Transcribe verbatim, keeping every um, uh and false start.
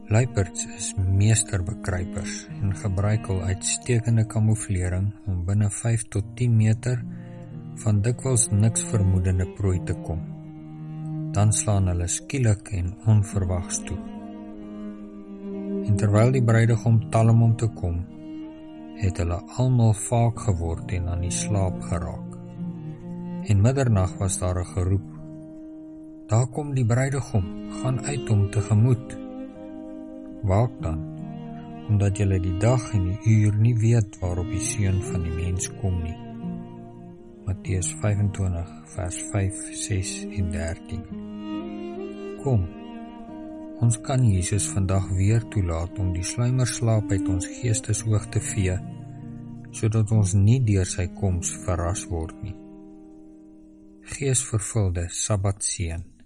Luiperds is meesterbekruipers en gebruik hul uitstekende kamouflering om binne vyf tot tien meter van dikwels niks vermoedende prooi te kom. Dan slaan hulle skielik en onverwags toe. En terwyl die bruidegom talm om te kom, het hulle almal vaak geword en aan die slaap geraak. En middernag was daar 'n geroep: "Daar kom die bruidegom, gaan uit hom tegemoet." Waak dan, omdat julle die dag en die uur nie weet waarop die seun van die mens kom nie. Matteus vyf-en-twintig vers vyf, ses en dertien. Kom, ons kan Jesus vandag weer toelaat om die sluimerslaap uit ons geestesoog te vee, sodat ons nie deur sy koms verras word nie. Geesvervulde Sabbatseën.